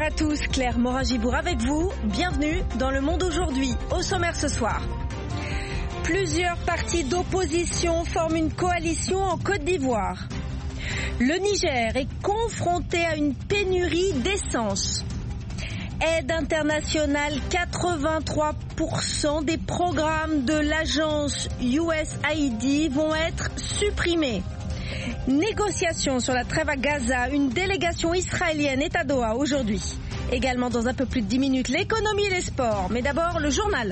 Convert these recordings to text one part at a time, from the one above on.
à tous, Claire Morin-Gibour avec vous. Bienvenue dans Le Monde aujourd'hui. Au sommaire ce soir. Plusieurs partis d'opposition forment une coalition en Côte d'Ivoire. Le Niger est confronté à une pénurie d'essence. Aide internationale, 83% des programmes de l'agence USAID vont être supprimés. Négociations sur la trêve à Gaza, une délégation israélienne est à Doha aujourd'hui. Également dans un peu plus de 10 minutes, l'économie et les sports. Mais d'abord, le journal.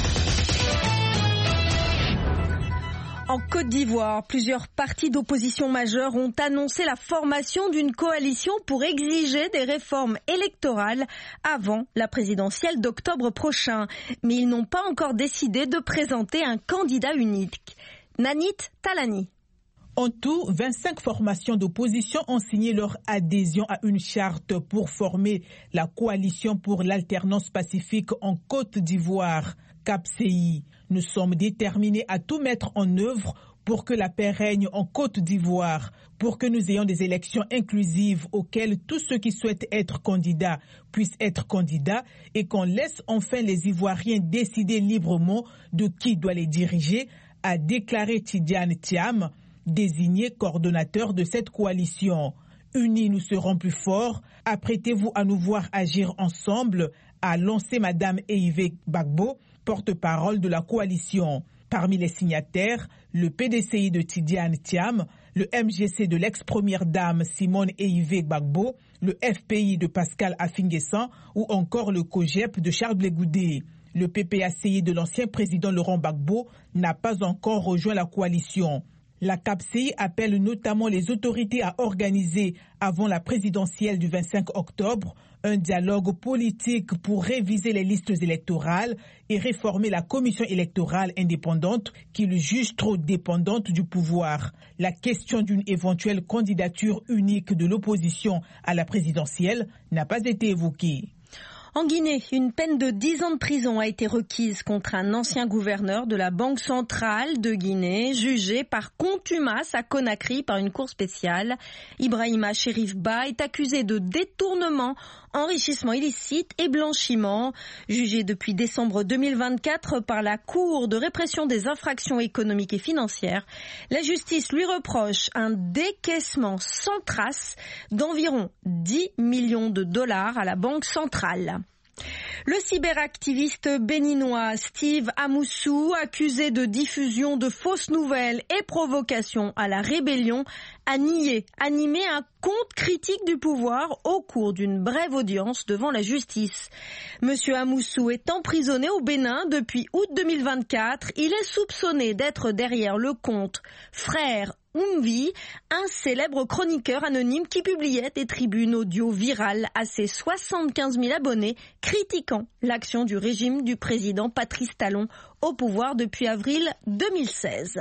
En Côte d'Ivoire, plusieurs partis d'opposition majeurs ont annoncé la formation d'une coalition pour exiger des réformes électorales avant la présidentielle d'octobre prochain. Mais ils n'ont pas encore décidé de présenter un candidat unique. Nanit Talani. En tout, 25 formations d'opposition ont signé leur adhésion à une charte pour former la coalition pour l'alternance pacifique en Côte d'Ivoire, CAPCI. Nous sommes déterminés à tout mettre en œuvre pour que la paix règne en Côte d'Ivoire, pour que nous ayons des élections inclusives auxquelles tous ceux qui souhaitent être candidats puissent être candidats et qu'on laisse enfin les Ivoiriens décider librement de qui doit les diriger, a déclaré Tidiane Thiam, désigné coordonnateur de cette coalition. Unis, nous serons plus forts. Apprêtez-vous à nous voir agir ensemble, a lancé Madame Eive Bagbo, porte-parole de la coalition. Parmi les signataires, le PDCI de Tidiane Thiam, le MGC de l'ex-première dame Simone Eive Bagbo, le FPI de Pascal Affinguessan ou encore le COGEP de Charles Blé Goudé. Le PPACI de l'ancien président Laurent Gbagbo n'a pas encore rejoint la coalition. La CAPCI appelle notamment les autorités à organiser, avant la présidentielle du 25 octobre, un dialogue politique pour réviser les listes électorales et réformer la commission électorale indépendante qu'il juge trop dépendante du pouvoir. La question d'une éventuelle candidature unique de l'opposition à la présidentielle n'a pas été évoquée. En Guinée, une peine de 10 ans de prison a été requise contre un ancien gouverneur de la Banque centrale de Guinée, jugé par contumace à Conakry par une cour spéciale. Ibrahima Cherif Ba est accusé de détournement, enrichissement illicite et blanchiment. Jugé depuis décembre 2024 par la Cour de répression des infractions économiques et financières, la justice lui reproche un décaissement sans trace d'environ 10 millions de dollars à la Banque centrale. Le cyberactiviste béninois Steve Amoussou, accusé de diffusion de fausses nouvelles et provocation à la rébellion, a nié animer un compte critique du pouvoir au cours d'une brève audience devant la justice. Monsieur Amoussou est emprisonné au Bénin depuis août 2024. Il est soupçonné d'être derrière le compte Frère Oumvi, un célèbre chroniqueur anonyme qui publiait des tribunes audio virales à ses 75 000 abonnés critiquant l'action du régime du président Patrice Talon au pouvoir depuis avril 2016.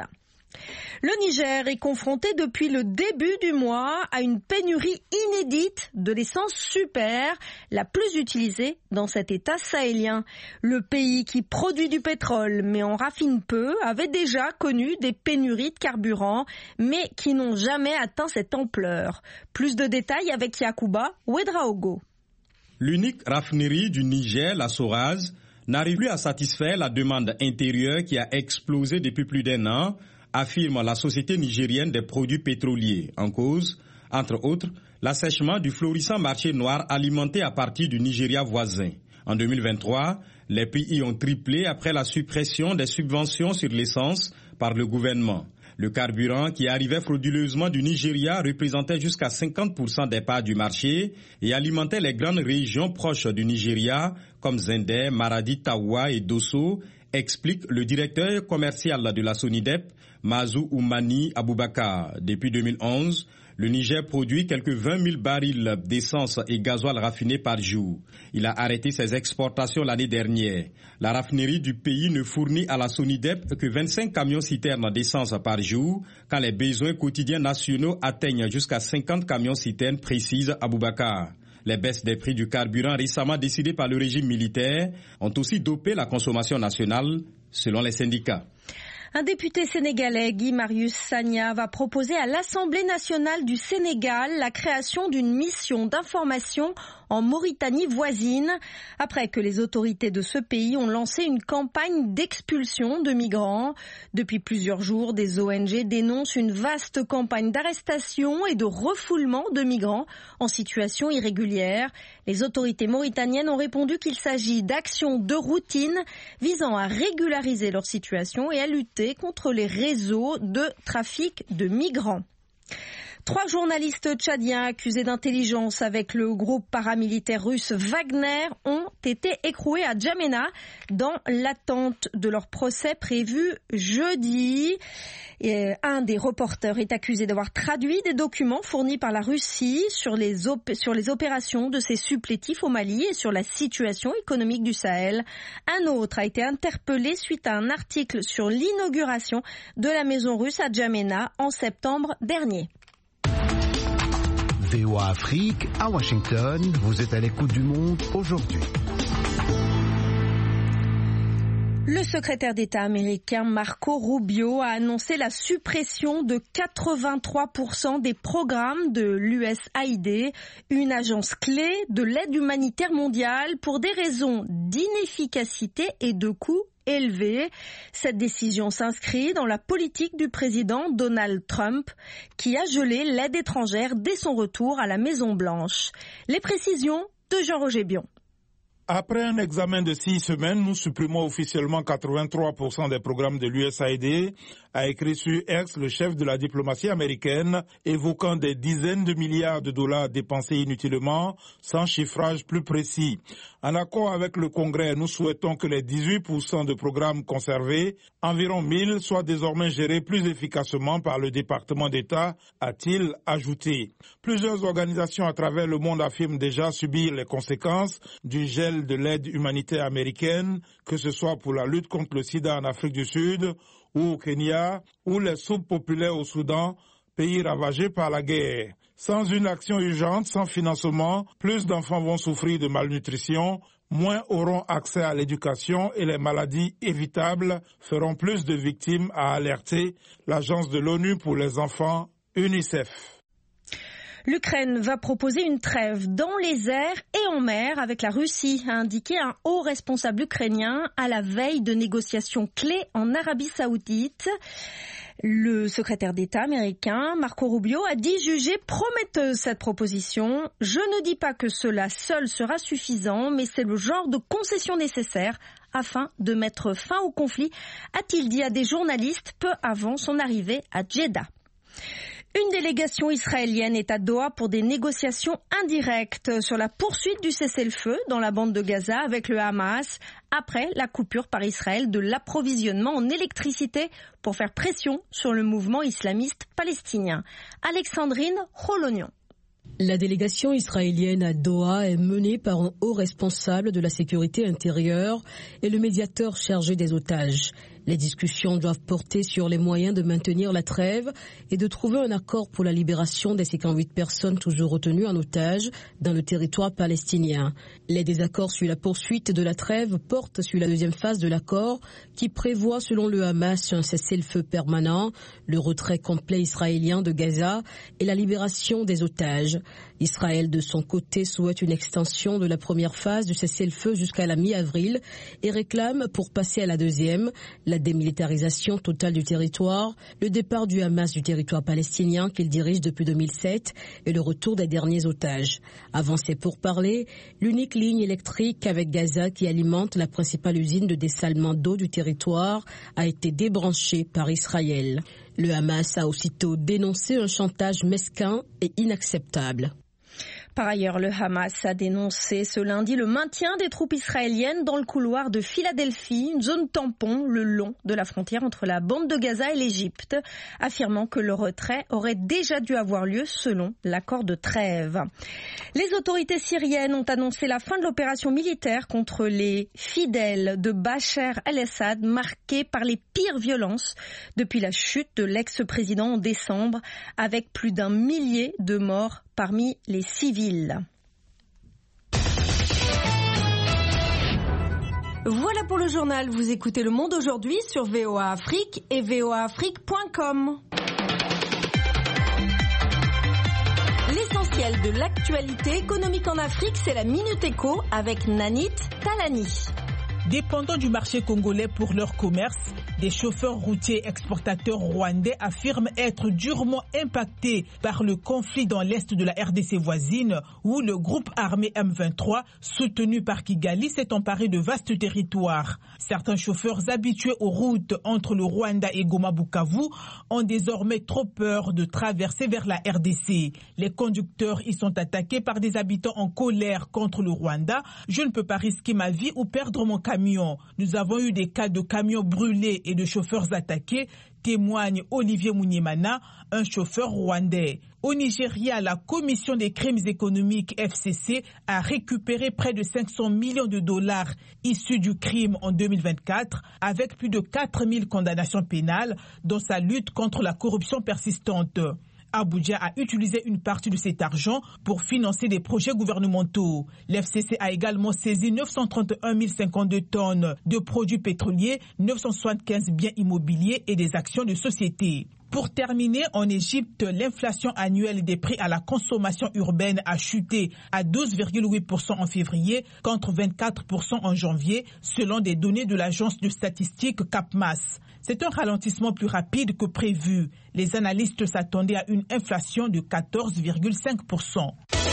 Le Niger est confronté depuis le début du mois à une pénurie inédite de l'essence super, la plus utilisée dans cet État sahélien. Le pays qui produit du pétrole mais en raffine peu avait déjà connu des pénuries de carburant mais qui n'ont jamais atteint cette ampleur. Plus de détails avec Yacouba Ouedraogo. L'unique raffinerie du Niger, la Soraz, n'arrive plus à satisfaire la demande intérieure qui a explosé depuis plus d'un an, affirme la Société nigérienne des produits pétroliers. En cause, entre autres, l'assèchement du florissant marché noir alimenté à partir du Nigeria voisin. En 2023, les prix y ont triplé après la suppression des subventions sur l'essence par le gouvernement. Le carburant qui arrivait frauduleusement du Nigeria représentait jusqu'à 50% des parts du marché et alimentait les grandes régions proches du Nigeria comme Zender, Maradi, Tawa et Dosso, explique le directeur commercial de la Sonidep, Mazou Oumani Aboubakar. Depuis 2011, le Niger produit quelques 20 000 barils d'essence et gasoil raffiné par jour. Il a arrêté ses exportations l'année dernière. La raffinerie du pays ne fournit à la Sonidep que 25 camions-citernes d'essence par jour, quand les besoins quotidiens nationaux atteignent jusqu'à 50 camions-citernes, précise Aboubakar. Les baisses des prix du carburant récemment décidées par le régime militaire ont aussi dopé la consommation nationale, selon les syndicats. Un député sénégalais, Guy Marius Sagna, va proposer à l'Assemblée nationale du Sénégal la création d'une mission d'information en Mauritanie voisine, après que les autorités de ce pays ont lancé une campagne d'expulsion de migrants. Depuis plusieurs jours, des ONG dénoncent une vaste campagne d'arrestation et de refoulement de migrants en situation irrégulière. Les autorités mauritaniennes ont répondu qu'il s'agit d'actions de routine visant à régulariser leur situation et à lutter contre les réseaux de trafic de migrants. 3 journalistes tchadiens accusés d'intelligence avec le groupe paramilitaire russe Wagner ont été écroués à N'Djamena dans l'attente de leur procès prévu jeudi. Et un des reporters est accusé d'avoir traduit des documents fournis par la Russie sur les opérations de ses supplétifs au Mali et sur la situation économique du Sahel. Un autre a été interpellé suite à un article sur l'inauguration de la maison russe à N'Djamena en septembre dernier. VOA Afrique, à Washington, vous êtes à l'écoute du monde aujourd'hui. Le secrétaire d'État américain Marco Rubio a annoncé la suppression de 83% des programmes de l'USAID, une agence clé de l'aide humanitaire mondiale, pour des raisons d'inefficacité et de coûts élevés. Cette décision s'inscrit dans la politique du président Donald Trump, qui a gelé l'aide étrangère dès son retour à la Maison-Blanche. Les précisions de Jean-Roger Bion. Après un examen de 6 semaines, nous supprimons officiellement 83% des programmes de l'USAID, a écrit sur X le chef de la diplomatie américaine, évoquant des dizaines de milliards de dollars dépensés inutilement, sans chiffrage plus précis. En accord avec le Congrès, nous souhaitons que les 18% de programmes conservés, environ 1000, soient désormais gérés plus efficacement par le département d'État, a-t-il ajouté. Plusieurs organisations à travers le monde affirment déjà subir les conséquences du gel de l'aide humanitaire américaine, que ce soit pour la lutte contre le sida en Afrique du Sud ou au Kenya, ou les soupes populaires au Soudan, pays ravagé par la guerre. Sans une action urgente, sans financement, plus d'enfants vont souffrir de malnutrition, moins auront accès à l'éducation et les maladies évitables feront plus de victimes, a alerté l'Agence de l'ONU pour les enfants, UNICEF. L'Ukraine va proposer une trêve dans les airs et en mer avec la Russie, a indiqué un haut responsable ukrainien à la veille de négociations clés en Arabie Saoudite. Le secrétaire d'État américain, Marco Rubio, a dit juger prometteuse cette proposition. « Je ne dis pas que cela seul sera suffisant, mais c'est le genre de concession nécessaire afin de mettre fin au conflit », a-t-il dit à des journalistes peu avant son arrivée à Jeddah. Une délégation israélienne est à Doha pour des négociations indirectes sur la poursuite du cessez-le-feu dans la bande de Gaza avec le Hamas après la coupure par Israël de l'approvisionnement en électricité pour faire pression sur le mouvement islamiste palestinien. Alexandrine Rolognon. La délégation israélienne à Doha est menée par un haut responsable de la sécurité intérieure et le médiateur chargé des otages. Les discussions doivent porter sur les moyens de maintenir la trêve et de trouver un accord pour la libération des 58 personnes toujours retenues en otage dans le territoire palestinien. Les désaccords sur la poursuite de la trêve portent sur la deuxième phase de l'accord qui prévoit, selon le Hamas, un cessez-le-feu permanent, le retrait complet israélien de Gaza et la libération des otages. Israël, de son côté, souhaite une extension de la première phase du cessez-le-feu jusqu'à la mi-avril et réclame, pour passer à la deuxième, la démilitarisation totale du territoire, le départ du Hamas du territoire palestinien qu'il dirige depuis 2007 et le retour des derniers otages. Avant ces pourparlers, l'unique ligne électrique avec Gaza qui alimente la principale usine de dessalement d'eau du territoire a été débranchée par Israël. Le Hamas a aussitôt dénoncé un chantage mesquin et inacceptable. Par ailleurs, le Hamas a dénoncé ce lundi le maintien des troupes israéliennes dans le couloir de Philadelphie, une zone tampon le long de la frontière entre la bande de Gaza et l'Égypte, affirmant que le retrait aurait déjà dû avoir lieu selon l'accord de trêve. Les autorités syriennes ont annoncé la fin de l'opération militaire contre les fidèles de Bachar el-Assad, marquée par les pires violences depuis la chute de l'ex-président en décembre, avec plus d'1 millier de morts parmi les civils. Voilà pour le journal. Vous écoutez Le Monde aujourd'hui sur VOA Afrique et voaafrique.com. L'essentiel de l'actu l'actualité économique en Afrique, c'est la Minute Éco avec Nanit Talani. Dépendants du marché congolais pour leur commerce, des chauffeurs routiers exportateurs rwandais affirment être durement impactés par le conflit dans l'est de la RDC voisine où le groupe armé M23, soutenu par Kigali, s'est emparé de vastes territoires. Certains chauffeurs habitués aux routes entre le Rwanda et Goma-Bukavu ont désormais trop peur de traverser vers la RDC. Les conducteurs y sont attaqués par des habitants en colère contre le Rwanda. Je ne peux pas risquer ma vie ou perdre mon camion. Nous avons eu des cas de camions brûlés et de chauffeurs attaqués, témoigne Olivier Munyemana, un chauffeur rwandais. Au Nigeria, la Commission des crimes économiques FCC a récupéré près de 500 millions de dollars issus du crime en 2024, avec plus de 4000 condamnations pénales dans sa lutte contre la corruption persistante. Abuja a utilisé une partie de cet argent pour financer des projets gouvernementaux. L'FCC a également saisi 931 052 tonnes de produits pétroliers, 975 biens immobiliers et des actions de société. Pour terminer, en Égypte, l'inflation annuelle des prix à la consommation urbaine a chuté à 12,8% en février contre 24% en janvier, selon des données de l'agence de statistiques Capmas. C'est un ralentissement plus rapide que prévu. Les analystes s'attendaient à une inflation de 14,5%.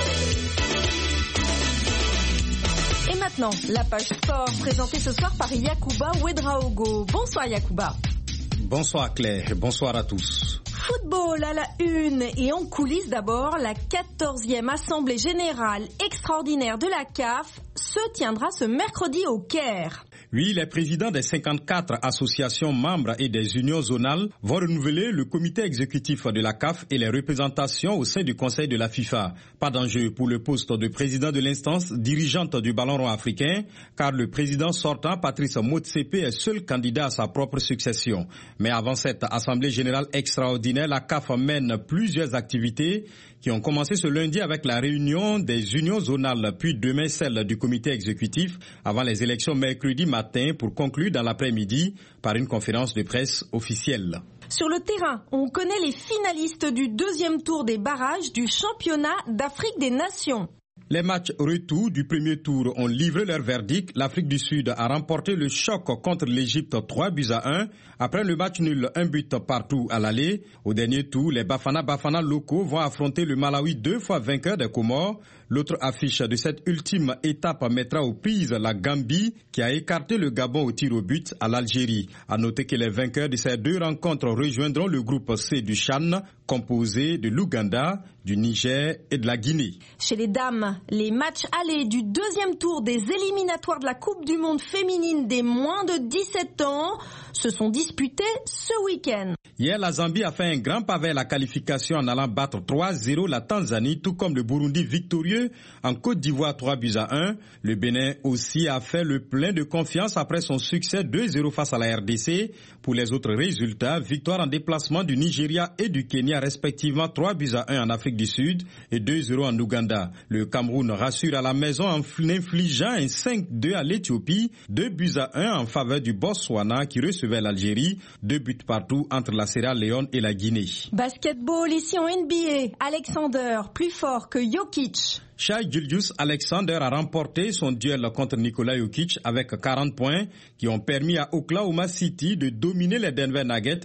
Et maintenant, la page sport présentée ce soir par Yacouba Ouedraogo. Bonsoir Yacouba. Bonsoir Claire, bonsoir à tous. Football à la une et en coulisses d'abord, la 14e Assemblée Générale Extraordinaire de la CAF se tiendra ce mercredi au Caire. Oui, les présidents des 54 associations membres et des unions zonales vont renouveler le comité exécutif de la CAF et les représentations au sein du Conseil de la FIFA. Pas d'enjeu pour le poste de président de l'instance dirigeante du ballon rond africain, car le président sortant, Patrice Motsepe, est seul candidat à sa propre succession. Mais avant cette Assemblée générale extraordinaire, la CAF mène plusieurs activités qui ont commencé ce lundi avec la réunion des unions zonales, puis demain celle du comité exécutif, avant les élections mercredi matin pour conclure dans l'après-midi par une conférence de presse officielle. Sur le terrain, on connaît les finalistes du deuxième tour des barrages du championnat d'Afrique des Nations. Les matchs retour du premier tour ont livré leur verdict. L'Afrique du Sud a remporté le choc contre l'Égypte 3-1. Après le match nul, 1 but partout à l'aller. Au dernier tour, les Bafana locaux vont affronter le Malawi 2 fois vainqueur des Comores. L'autre affiche de cette ultime étape mettra aux prises la Gambie qui a écarté le Gabon au tir au but à l'Algérie. À noter que les vainqueurs de ces deux rencontres rejoindront le groupe C du CHAN, composé de l'Ouganda, du Niger et de la Guinée. Chez les dames, les matchs allés du deuxième tour des éliminatoires de la Coupe du Monde féminine des moins de 17 ans se sont disputés ce week-end. Hier, la Zambie a fait un grand pavé à la qualification en allant battre 3-0 la Tanzanie, tout comme le Burundi victorieux en Côte d'Ivoire 3-1. Le Bénin aussi a fait le plein de confiance après son succès 2-0 face à la RDC. Pour les autres résultats, victoire en déplacement du Nigeria et du Kenya respectivement 3-1 en Afrique du Sud et 2-0 en Ouganda. Le Cameroun rassure à la maison en infligeant un 5-2 à l'Éthiopie, 2-1 en faveur du Botswana qui recevait l'Algérie, 2 buts partout entre la Sierra Leone et la Guinée. Basketball ici en NBA, Alexander plus fort que Jokic. Shai Gilgeous-Alexander a remporté son duel contre Nikola Jokic avec 40 points qui ont permis à Oklahoma City de dominer les Denver Nuggets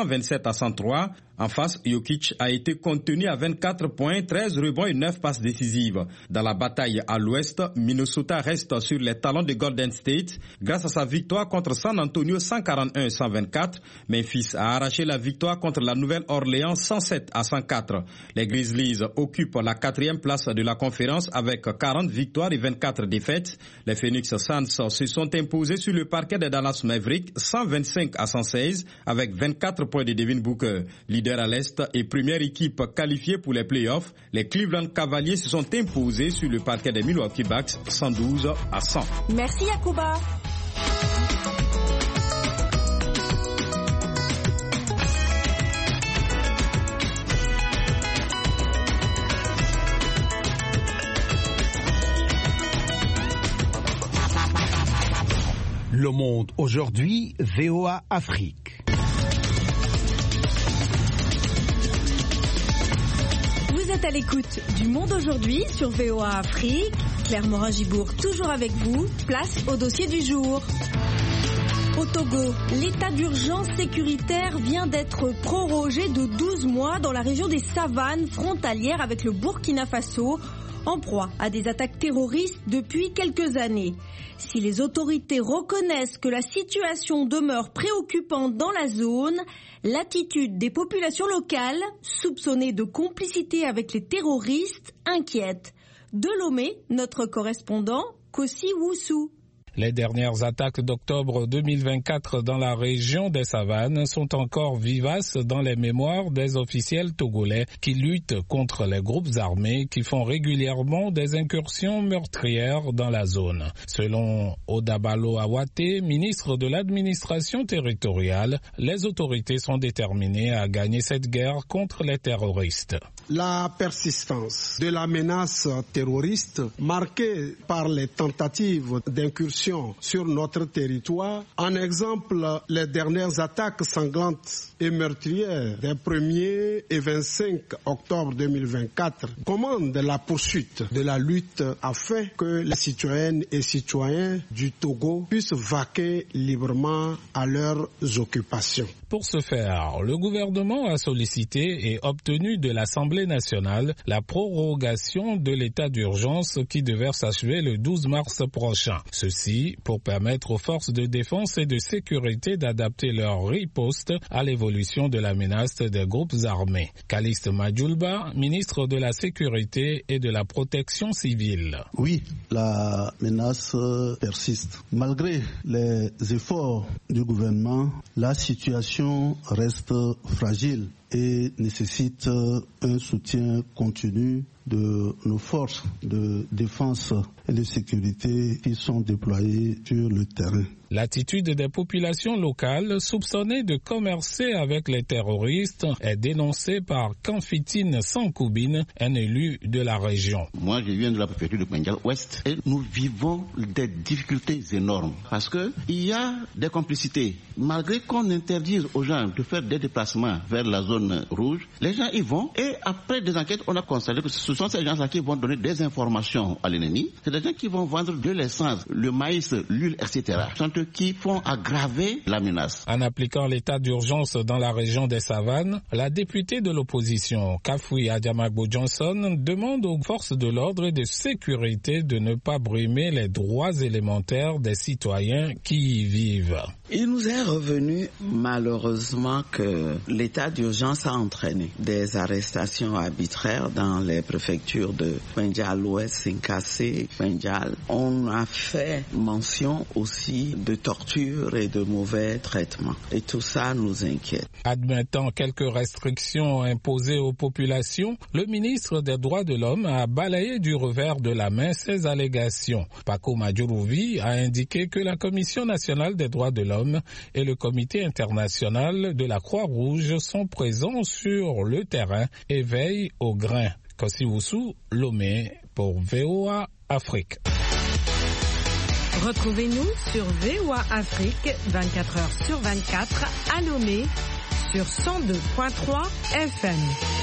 127-103. En face, Jokic a été contenu à 24 points, 13 rebonds et 9 passes décisives. Dans la bataille à l'ouest, Minnesota reste sur les talons de Golden State grâce à sa victoire contre San Antonio 141-124. Memphis a arraché la victoire contre la Nouvelle-Orléans 107-104. Les Grizzlies occupent la 4e place de la conférence avec 40 victoires et 24 défaites. Les Phoenix Suns se sont imposés sur le parquet des Dallas Mavericks 125-116 avec 24 points de Devin Booker. Leader à l'Est et première équipe qualifiée pour les playoffs, les Cleveland Cavaliers se sont imposés sur le parquet des Milwaukee Bucks 112-100. Merci Yacouba. Le Monde aujourd'hui, VOA Afrique. Vous êtes à l'écoute du Monde aujourd'hui sur VOA Afrique. Claire Morin-Gibourg toujours avec vous. Place au dossier du jour. Au Togo, l'état d'urgence sécuritaire vient d'être prorogé de 12 mois dans la région des savanes frontalières avec le Burkina Faso, en proie à des attaques terroristes depuis quelques années. Si les autorités reconnaissent que la situation demeure préoccupante dans la zone, l'attitude des populations locales, soupçonnées de complicité avec les terroristes, inquiète. De Lomé, notre correspondant, Kossi Woussou. Les dernières attaques d'octobre 2024 dans la région des savanes sont encore vivaces dans les mémoires des officiels togolais qui luttent contre les groupes armés qui font régulièrement des incursions meurtrières dans la zone. Selon Odabalo Awate, ministre de l'administration territoriale, les autorités sont déterminées à gagner cette guerre contre les terroristes. La persistance de la menace terroriste marquée par les tentatives d'incursion sur notre territoire. En exemple, les dernières attaques sanglantes et meurtrières des 1er et 25 octobre 2024 commandent la poursuite de la lutte afin que les citoyennes et citoyens du Togo puissent vaquer librement à leurs occupations. Pour ce faire, le gouvernement a sollicité et obtenu de l'Assemblée nationale la prorogation de l'état d'urgence qui devait s'achever le 12 mars prochain. Ceci pour permettre aux forces de défense et de sécurité d'adapter leur riposte à l'évolution de la menace des groupes armés. Calixte Madjoulba, ministre de la Sécurité et de la Protection civile. Oui, la menace persiste. Malgré les efforts du gouvernement, la situation reste fragile et nécessite un soutien continu de nos forces de défense et de sécurité qui sont déployées sur le terrain. L'attitude des populations locales soupçonnées de commercer avec les terroristes est dénoncée par Kanfitine Sankoubine, un élu de la région. Moi, je viens de la préfecture de Bengale-Ouest et nous vivons des difficultés énormes parce que il y a des complicités. Malgré qu'on interdise aux gens de faire des déplacements vers la zone rouge, les gens y vont et après des enquêtes, on a constaté que ce sont ces gens-là qui vont donner des informations à l'ennemi. C'est des gens qui vont vendre de l'essence, le maïs, l'huile, etc. Qui font aggraver la menace. En appliquant l'état d'urgence dans la région des savanes, la députée de l'opposition, Kafoui Adjamagbo Johnson, demande aux forces de l'ordre et de sécurité de ne pas brimer les droits élémentaires des citoyens qui y vivent. Il nous est revenu malheureusement que l'état d'urgence a entraîné des arrestations arbitraires dans les préfectures de Bengale-Ouest, Sinkassé, Bengale. On a fait mention aussi de torture et de mauvais traitements. Et tout ça nous inquiète. Admettant quelques restrictions imposées aux populations, le ministre des Droits de l'Homme a balayé du revers de la main ces allégations. Paco Madjourouvi a indiqué que la Commission nationale des droits de l'homme et le Comité international de la Croix-Rouge sont présents sur le terrain et veillent au grain. Kossi Woussou, Lomé pour VOA Afrique. Retrouvez-nous sur VOA Afrique 24h/24 à Lomé sur 102.3 FM.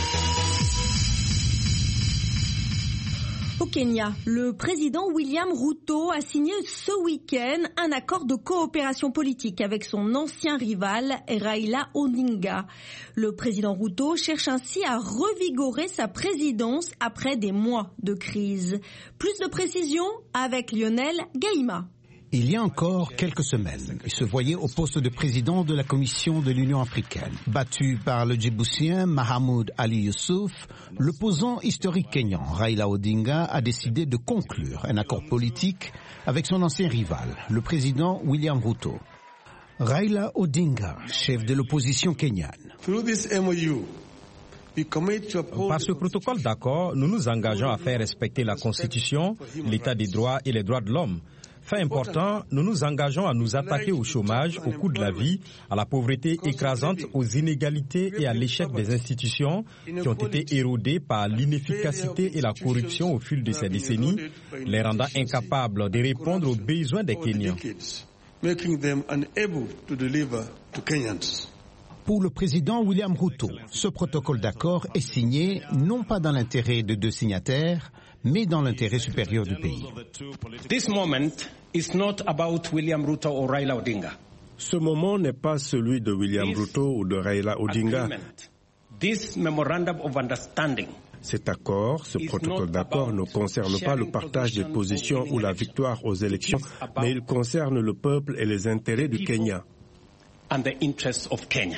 Au Kenya, le président William Ruto a signé ce week-end un accord de coopération politique avec son ancien rival Raila Odinga. Le président Ruto cherche ainsi à revigorer sa présidence après des mois de crise. Plus de précisions avec Lionel Gaïma. Il y a encore quelques semaines, il se voyait au poste de président de la Commission de l'Union africaine. Battu par le Djiboutien Mahamoud Ali Youssouf, l'opposant historique kenyan Raila Odinga a décidé de conclure un accord politique avec son ancien rival, le président William Ruto. Raila Odinga, chef de l'opposition kenyane. Par ce protocole d'accord, nous nous engageons à faire respecter la Constitution, l'état des droits et les droits de l'homme. Fait important, nous nous engageons à nous attaquer au chômage, au coût de la vie, à la pauvreté écrasante, aux inégalités et à l'échec des institutions qui ont été érodées par l'inefficacité et la corruption au fil de ces décennies, les rendant incapables de répondre aux besoins des Kenyans. Pour le président William Ruto, ce protocole d'accord est signé non pas dans l'intérêt de deux signataires, mais dans l'intérêt supérieur du pays. This moment is not about William Ruto or Raila Odinga. Ce moment n'est pas celui de William Ruto ou de Raila Odinga. This memorandum of understanding. Cet accord, ce protocole d'accord ne concerne pas le partage des positions ou la victoire aux élections, mais il concerne le peuple et les intérêts du Kenya. And the interests of Kenya.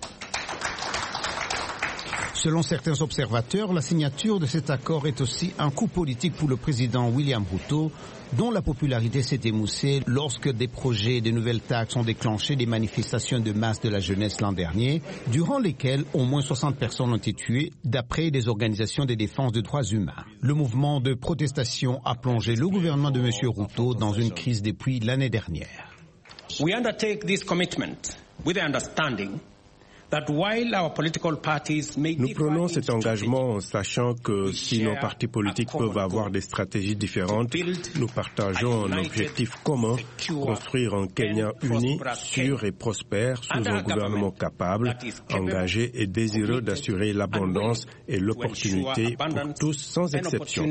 Selon certains observateurs, la signature de cet accord est aussi un coup politique pour le président William Ruto, dont la popularité s'est émoussée lorsque des projets de nouvelles taxes ont déclenché des manifestations de masse de la jeunesse l'an dernier, durant lesquelles au moins 60 personnes ont été tuées, d'après des organisations de défense des droits humains. Le mouvement de protestation a plongé le gouvernement de M. Ruto dans une crise depuis l'année dernière. We undertake this commitment with the understanding that while our political parties may Nous prenons cet engagement en sachant que si nos partis politiques peuvent avoir des stratégies différentes, nous partageons un objectif commun, construire un Kenya uni, sûr et prospère sous un gouvernement capable, engagé et désireux d'assurer l'abondance et l'opportunité pour tous sans exception.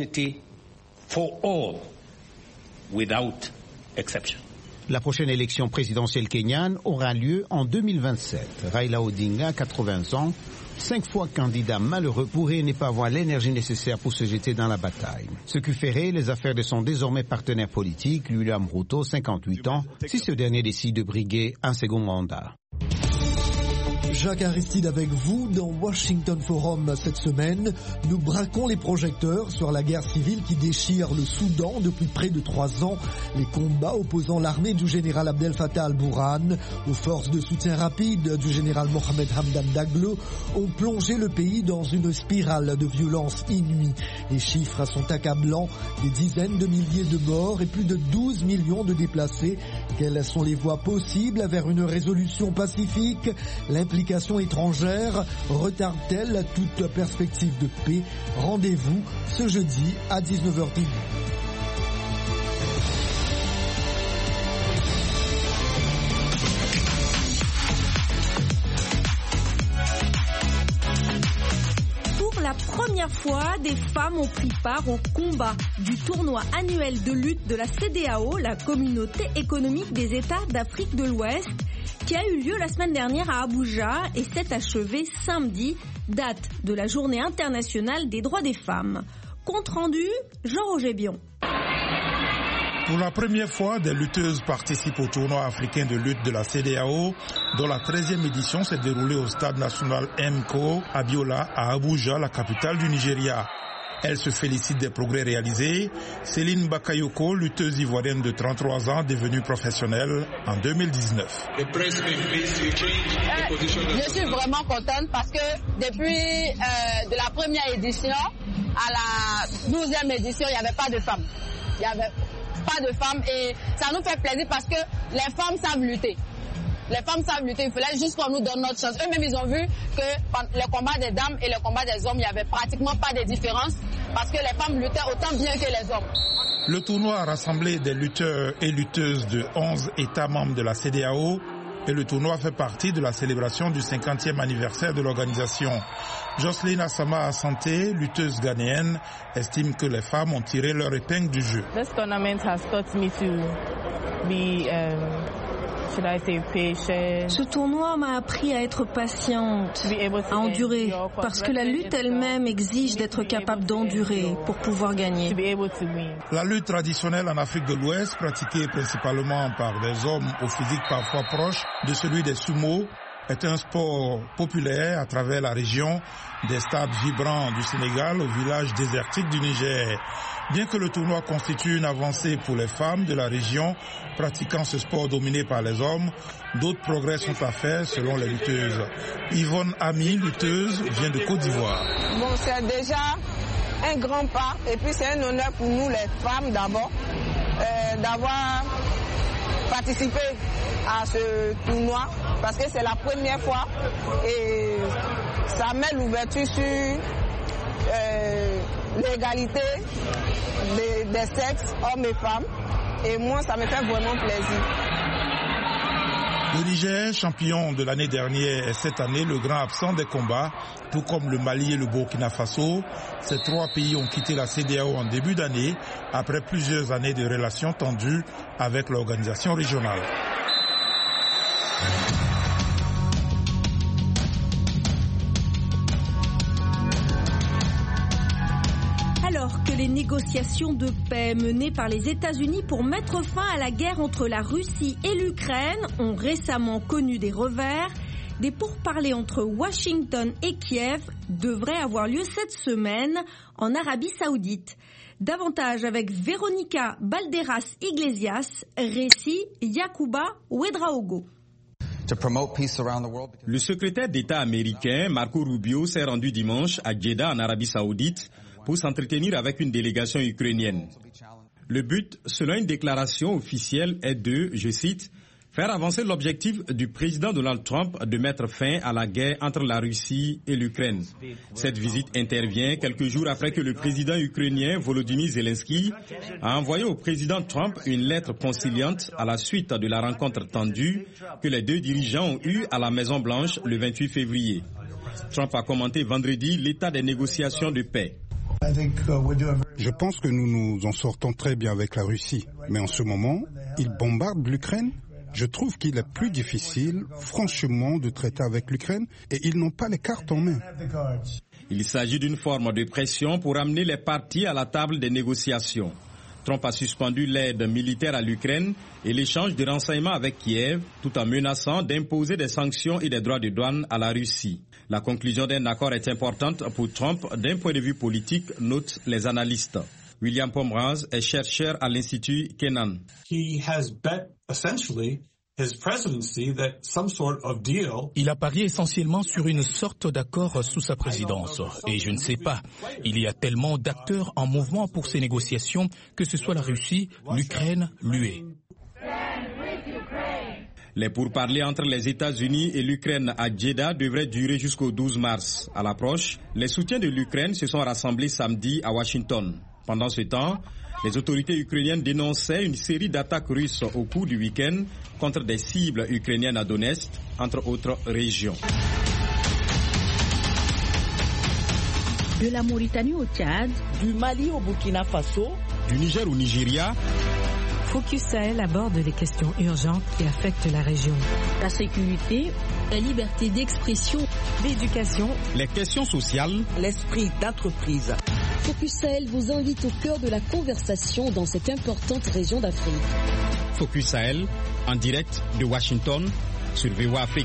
La prochaine élection présidentielle kenyane aura lieu en 2027. Raila Odinga, 80 ans, 5 fois candidat malheureux, pourrait ne pas avoir l'énergie nécessaire pour se jeter dans la bataille. Ce qui ferait les affaires de son désormais partenaire politique, William Ruto, 58 ans, si ce dernier décide de briguer un second mandat. Jacques Aristide avec vous dans Washington Forum cette semaine. Nous braquons les projecteurs sur la guerre civile qui déchire le Soudan depuis près de 3 ans. Les combats opposant l'armée du général Abdel Fattah al-Burhan aux forces de soutien rapide du général Mohamed Hamdan Daglo ont plongé le pays dans une spirale de violence inouïe. Les chiffres sont accablants, des dizaines de milliers de morts et plus de 12 millions de déplacés. Quelles sont les voies possibles vers une résolution pacifique? L'implication étrangère retarde-t-elle toute perspective de paix? Rendez-vous ce jeudi à 19h10. Pour la première fois, des femmes ont pris part au combat du tournoi annuel de lutte de la CEDEAO, la Communauté économique des États d'Afrique de l'Ouest, qui a eu lieu la semaine dernière à Abuja et s'est achevé samedi, date de la Journée internationale des droits des femmes. Compte rendu, Jean-Roger Bion. Pour la première fois, des lutteuses participent au tournoi africain de lutte de la CEDEAO, dont la 13e édition s'est déroulée au stade national MKO à Biola, à Abuja, la capitale du Nigeria. Elle se félicite des progrès réalisés. Céline Bakayoko, lutteuse ivoirienne de 33 ans, devenue professionnelle en 2019. Je suis vraiment contente parce que depuis de la première édition à la 12e édition, il n'y avait pas de femmes. Il n'y avait pas de femmes et ça nous fait plaisir parce que les femmes savent lutter. Les femmes savent lutter, il fallait juste qu'on nous donne notre chance. Eux-mêmes, ils ont vu que le combat des dames et le combat des hommes, il n'y avait pratiquement pas de différence parce que les femmes luttaient autant bien que les hommes. Le tournoi a rassemblé des lutteurs et lutteuses de 11 États membres de la CEDEAO et le tournoi fait partie de la célébration du 50e anniversaire de l'organisation. Jocelyne Asama Asante, lutteuse ghanéenne, estime que les femmes ont tiré leur épingle du jeu. This tournament has taught me to be Ce tournoi m'a appris à être patiente, à endurer, parce que la lutte elle-même exige d'être capable d'endurer pour pouvoir gagner. La lutte traditionnelle en Afrique de l'Ouest, pratiquée principalement par des hommes au physique parfois proche de celui des sumo, est un sport populaire à travers la région, des stades vibrants du Sénégal au village désertique du Niger. Bien que le tournoi constitue une avancée pour les femmes de la région pratiquant ce sport dominé par les hommes, d'autres progrès sont à faire selon les lutteuses. Yvonne Ami, lutteuse, vient de Côte d'Ivoire. Bon, c'est déjà un grand pas et puis c'est un honneur pour nous les femmes d'abord d'avoir participé à ce tournoi parce que c'est la première fois et ça met l'ouverture sur l'égalité des sexes, hommes et femmes. Et moi, ça me fait vraiment plaisir. Le Niger, champion de l'année dernière, est cette année le grand absent des combats, tout comme le Mali et le Burkina Faso. Ces trois pays ont quitté la CEDEAO en début d'année, après plusieurs années de relations tendues avec l'organisation régionale. Alors que les négociations de paix menées par les États-Unis pour mettre fin à la guerre entre la Russie et l'Ukraine ont récemment connu des revers, des pourparlers entre Washington et Kiev devraient avoir lieu cette semaine en Arabie Saoudite. Davantage avec Véronica Balderas Iglesias, récit Yacouba Ouedraogo. Le secrétaire d'État américain Marco Rubio s'est rendu dimanche à Jeddah en Arabie Saoudite pour s'entretenir avec une délégation ukrainienne. Le but, selon une déclaration officielle, est de, je cite, faire avancer l'objectif du président Donald Trump de mettre fin à la guerre entre la Russie et l'Ukraine. Cette visite intervient quelques jours après que le président ukrainien Volodymyr Zelensky a envoyé au président Trump une lettre conciliante à la suite de la rencontre tendue que les deux dirigeants ont eue à la Maison-Blanche le 28 février. Trump a commenté vendredi l'état des négociations de paix. Je pense que nous nous en sortons très bien avec la Russie. Mais en ce moment, ils bombardent l'Ukraine. Je trouve qu'il est plus difficile, franchement, de traiter avec l'Ukraine et ils n'ont pas les cartes en main. Il s'agit d'une forme de pression pour amener les parties à la table des négociations. Trump a suspendu l'aide militaire à l'Ukraine et l'échange de renseignements avec Kiev, tout en menaçant d'imposer des sanctions et des droits de douane à la Russie. La conclusion d'un accord est importante pour Trump d'un point de vue politique, notent les analystes. William Pomeranz est chercheur à l'Institut Kennan. Il a parié essentiellement sur une sorte d'accord sous sa présidence. Et je ne sais pas, il y a tellement d'acteurs en mouvement pour ces négociations, que ce soit la Russie, l'Ukraine, l'UE. Les pourparlers entre les États-Unis et l'Ukraine à Jeddah devraient durer jusqu'au 12 mars. À l'approche, les soutiens de l'Ukraine se sont rassemblés samedi à Washington. Pendant ce temps, les autorités ukrainiennes dénonçaient une série d'attaques russes au cours du week-end contre des cibles ukrainiennes à Donetsk, entre autres régions. De la Mauritanie au Tchad, du Mali au Burkina Faso, du Niger au Nigeria. Focus Sahel aborde les questions urgentes qui affectent la région. La sécurité, la liberté d'expression, l'éducation, les questions sociales, l'esprit d'entreprise. Focus Sahel vous invite au cœur de la conversation dans cette importante région d'Afrique. Focus Sahel, en direct de Washington, sur VOA Afrique.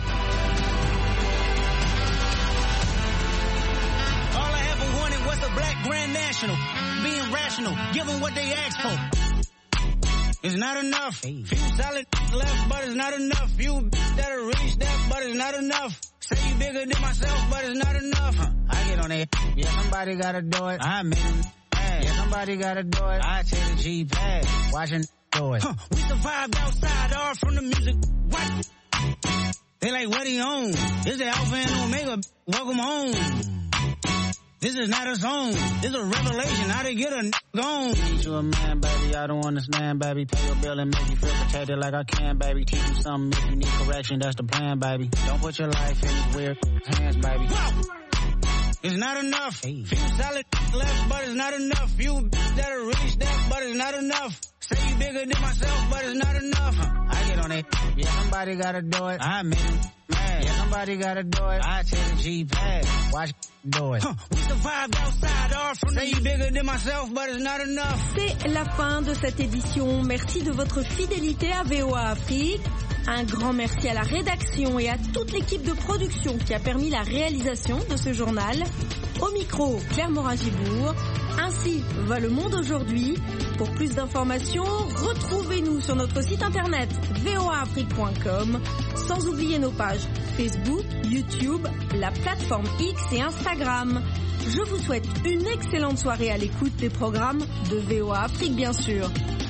All I ever wanted was a black grand national, being rational, giving what they asked for. It's not enough. Few solid left, but it's not enough. Few that'll reach that, but it's not enough. Say you bigger than myself, but it's not enough. I get on it. Yeah, somebody gotta do it. I make it. Yeah, somebody gotta do it. I take the G-pad, watching do it. We survived outside, all from the music. What? They like, what he on? This the Alpha and Omega. Welcome home. This is not a song. This is a revelation. How to get a gone. Ain't you a man, baby? I don't understand, baby. Pay your bill and make you feel protected like I can, baby. Teach you something if you need correction. That's the plan, baby. Don't put your life in these weird hands, baby. Whoa! It's not enough. Few solid left, but it's not enough. Few that'll reach that, but it's not enough. Say you bigger than myself, but it's not enough. I get on it. Yeah, somebody gotta do it. I make it. Man, yeah, somebody gotta do it. I take the G-pad, watch do it. We survived outside, all from say you bigger than myself, but it's not enough. C'est la fin de cette édition. Merci de votre fidélité à VOA Afrique. Un grand merci à la rédaction et à toute l'équipe de production qui a permis la réalisation de ce journal. Au micro, Claire Morin-Gibourg. Ainsi va le monde aujourd'hui. Pour plus d'informations, retrouvez-nous sur notre site internet voaafrique.com, sans oublier nos pages Facebook, YouTube, la plateforme X et Instagram. Je vous souhaite une excellente soirée à l'écoute des programmes de VOA Afrique, bien sûr.